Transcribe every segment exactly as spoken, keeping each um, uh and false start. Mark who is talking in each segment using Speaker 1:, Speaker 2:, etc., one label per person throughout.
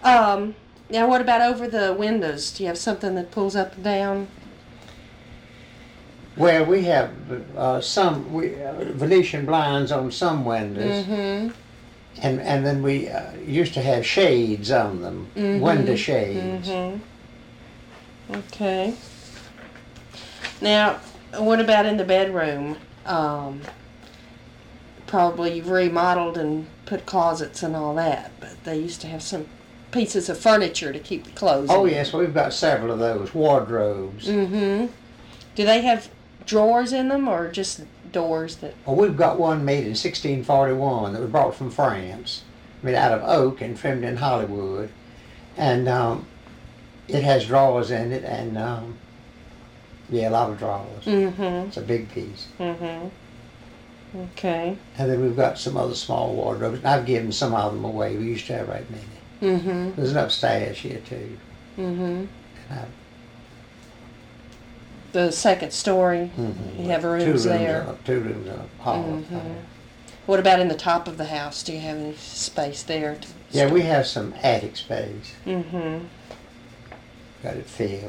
Speaker 1: Um, now what about over the windows? Do you have something that pulls up and down?
Speaker 2: Well, we have uh, some we, uh, Venetian blinds on some windows,
Speaker 1: Mm-hmm.
Speaker 2: and and then we uh, used to have shades on them,
Speaker 1: Mm-hmm.
Speaker 2: window shades.
Speaker 1: Mm-hmm. Okay. Now, what about in the bedroom? Um, probably you've remodeled and put closets and all that, but they used to have some pieces of furniture to keep the clothes
Speaker 2: Oh
Speaker 1: in.
Speaker 2: yes, we've got several of those wardrobes.
Speaker 1: Mm-hmm. Do they have drawers in them or just doors that...
Speaker 2: Well, we've got one made in sixteen forty-one that we brought from France, made out of oak and trimmed in Hollywood, and um, it has drawers in it, and um, yeah, a lot of drawers.
Speaker 1: Mm-hmm.
Speaker 2: It's a big piece.
Speaker 1: Mm-hmm. Okay.
Speaker 2: And then we've got some other small wardrobes. I've given some of them away. We used to have right many.
Speaker 1: Mm-hmm.
Speaker 2: There's an upstairs here too.
Speaker 1: Mm-hmm.
Speaker 2: And I've,
Speaker 1: The second story,
Speaker 2: mm-hmm.
Speaker 1: you have
Speaker 2: two
Speaker 1: rooms
Speaker 2: rooms
Speaker 1: there.
Speaker 2: Up, two rooms in a hall.
Speaker 1: Mm-hmm.
Speaker 2: Up there.
Speaker 1: What about in the top of the house? Do you have any space there? To
Speaker 2: Yeah, we have some attic space.
Speaker 1: Mm-hmm.
Speaker 2: Got it filled.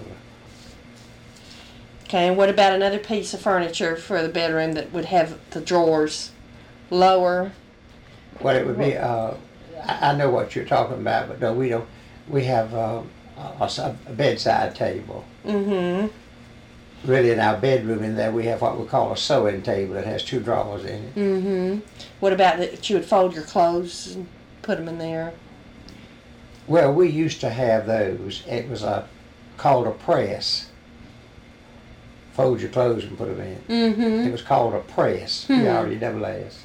Speaker 1: Okay, and what about another piece of furniture for the bedroom that would have the drawers lower?
Speaker 2: Well, it would be, uh, I, I know what you're talking about, but no, we don't. We have uh, a, a bedside table.
Speaker 1: Mm-hmm.
Speaker 2: Really, in our bedroom in there, we have what we call a sewing table that has two drawers in it.
Speaker 1: Mm-hmm. What about that you would fold your clothes and put them in there?
Speaker 2: Well, we used to have those. It was a, called a press. Fold your clothes and put them in.
Speaker 1: Mm-hmm.
Speaker 2: It was called a press,
Speaker 1: Hmm.
Speaker 2: P R E S S.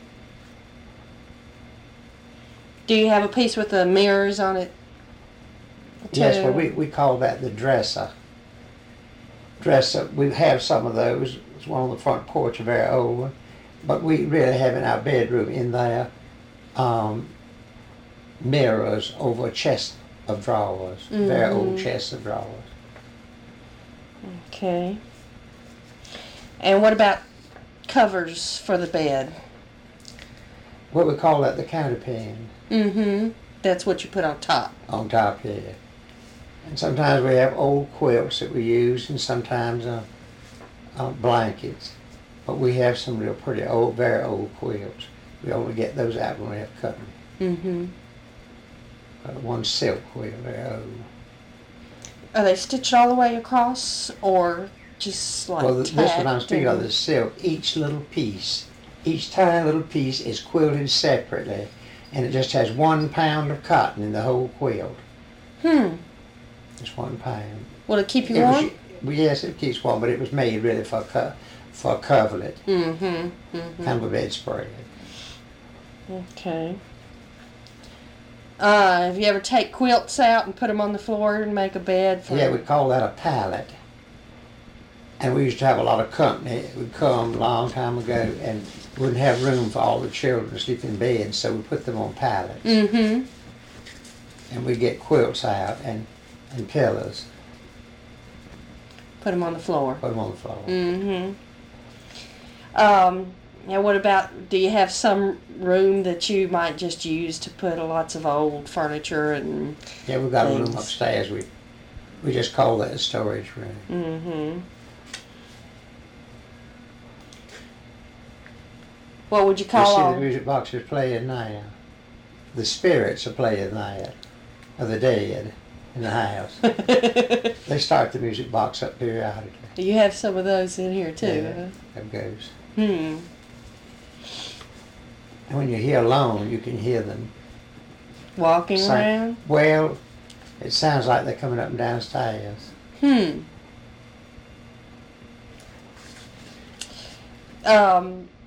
Speaker 1: Do you have a piece with the mirrors on it?
Speaker 2: Yes,
Speaker 1: too?
Speaker 2: well, we, we call that the dresser. Dresser, we have some of those. It's one on the front porch, a very old one. But we really have in our bedroom in there um, mirrors over a chest of drawers,
Speaker 1: Mm-hmm.
Speaker 2: very old chest of drawers.
Speaker 1: Okay. And what about covers for the bed?
Speaker 2: What we call that the counterpane
Speaker 1: Mm-hmm. That's what you put on top.
Speaker 2: on top here. And sometimes we have old quilts that we use, and sometimes uh, uh, blankets. But we have some real pretty old, very old quilts. We only get those out when we have company.
Speaker 1: Mm-hmm.
Speaker 2: Uh, one silk quilt, very old.
Speaker 1: Are they stitched all the way across, or just like
Speaker 2: Well, th- this one I'm
Speaker 1: tacked
Speaker 2: speaking of,
Speaker 1: and-
Speaker 2: the silk, each little piece, each tiny little piece is quilted separately, and it just has one pound of cotton in the whole quilt.
Speaker 1: Hmm.
Speaker 2: Just one pound.
Speaker 1: Will it keep you
Speaker 2: It was,
Speaker 1: warm?
Speaker 2: well, yes, it keeps warm, but it was made really for co- for a coverlet,
Speaker 1: Mm-hmm. Mm-hmm.
Speaker 2: kind of a bedspread.
Speaker 1: Okay. Uh, have you ever take quilts out and put them on the floor and make a bed for?
Speaker 2: Yeah, we call that a pallet. And we used to have a lot of company. It would come a long time ago and wouldn't have room for all the children to sleep in bed, so we put them on pallets.
Speaker 1: Mm-hmm.
Speaker 2: And we get quilts out and, and pillows,
Speaker 1: Put them on the floor.
Speaker 2: put them on the floor.
Speaker 1: Mm-hmm. Um, now, what about? Do you have some room that you might just use to put lots of old furniture and?
Speaker 2: Yeah, we've got a room
Speaker 1: Things.
Speaker 2: upstairs. We we just call that a storage room.
Speaker 1: Mm-hmm. What would you
Speaker 2: You
Speaker 1: call
Speaker 2: see
Speaker 1: all?
Speaker 2: the music boxes playing now. The spirits are playing that, of the dead in the house. They start the music box up periodically.
Speaker 1: You have some of those in here too.
Speaker 2: Yeah, that goes.
Speaker 1: Huh? Hmm.
Speaker 2: And when you're here alone, you can hear them.
Speaker 1: Walking
Speaker 2: sing.
Speaker 1: around.
Speaker 2: Well, it sounds like they're coming up and down stairs.
Speaker 1: Hmm. Um.